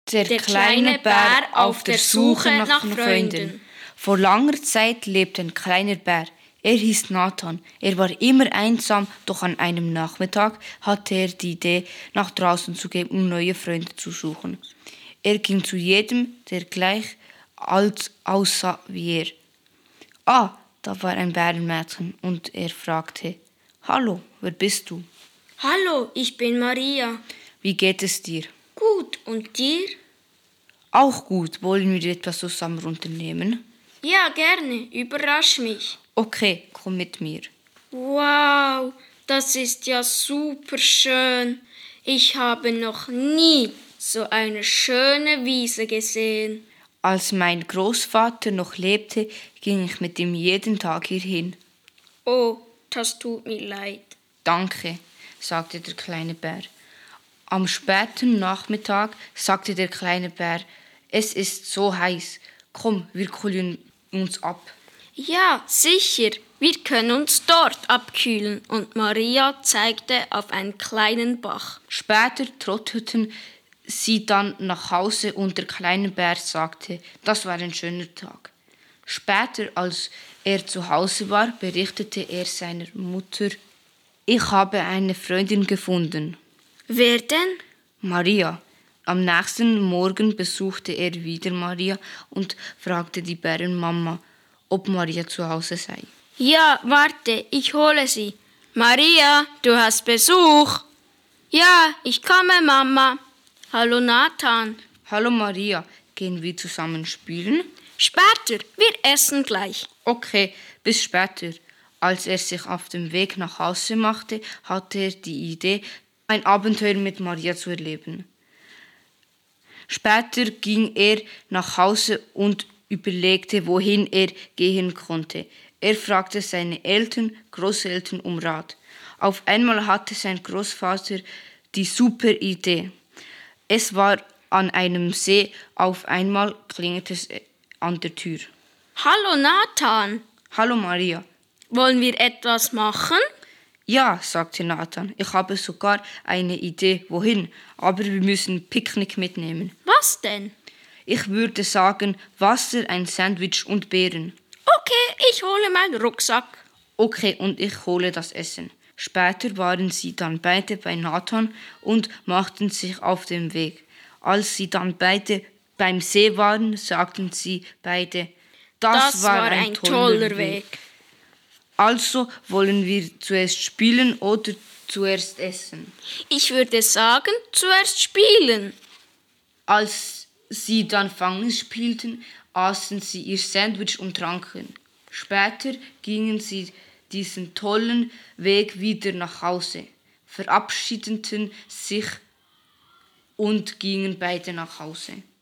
Der kleine Bär auf der Suche nach Freunden. Vor langer Zeit lebte ein kleiner Bär. Er hieß Nathan. Er war immer einsam, doch an einem Nachmittag hatte er die Idee, nach draußen zu gehen, um neue Freunde zu suchen. Er ging zu jedem, der gleich alt aussah wie er. Da war ein Bärenmädchen und er fragte: »Hallo, wer bist du?« Hallo, ich bin Maria. »Wie geht es dir?« Gut, und dir? »Auch gut. Wollen wir etwas zusammen unternehmen?« Ja, gerne. Überrasch mich. »Okay, komm mit mir.« Wow, das ist ja super schön. Ich habe noch nie so eine schöne Wiese gesehen. Als mein Großvater noch lebte, ging ich mit ihm jeden Tag hierhin. Oh, das tut mir leid. »Danke«, sagte der kleine Bär. Am späten Nachmittag sagte der kleine Bär: »Es ist so heiß. Komm, wir kühlen uns ab.« Ja, sicher. Wir können uns dort abkühlen. Und Maria zeigte auf einen kleinen Bach. Später trotteten sie dann nach Hause und der kleine Bär sagte, das war ein schöner Tag. Später, als er zu Hause war, berichtete er seiner Mutter: »Ich habe eine Freundin gefunden.« Wer denn? »Maria.« Am nächsten Morgen besuchte er wieder Maria und fragte die Bärenmama, ob Maria zu Hause sei. Ja, warte, ich hole sie. Maria, du hast Besuch. Ja, ich komme, Mama. Hallo Nathan. »Hallo Maria, gehen wir zusammen spielen?« Später, wir essen gleich. »Okay, bis später.« Als er sich auf dem Weg nach Hause machte, hatte er die Idee, ein Abenteuer mit Maria zu erleben. Später ging er nach Hause und überlegte, wohin er gehen konnte. Er fragte seine Eltern, Großeltern um Rat. Auf einmal hatte sein Großvater die super Idee. Es war an einem See, auf einmal klingelte es an der Tür. Hallo Nathan. »Hallo Maria.« Wollen wir etwas machen? »Ja«, sagte Nathan, »ich habe sogar eine Idee, wohin, aber wir müssen Picknick mitnehmen.« Was denn? »Ich würde sagen, Wasser, ein Sandwich und Beeren.« Okay, ich hole meinen Rucksack. »Okay, und ich hole das Essen.« Später waren sie dann beide bei Nathan und machten sich auf den Weg. Als sie dann beide beim See waren, sagten sie beide, das war ein toller Weg. Also wollen wir zuerst spielen oder zuerst essen? Ich würde sagen, zuerst spielen. Als sie dann Fangen spielten, aßen sie ihr Sandwich und tranken. Später gingen sie diesen tollen Weg wieder nach Hause, verabschiedeten sich und gingen beide nach Hause.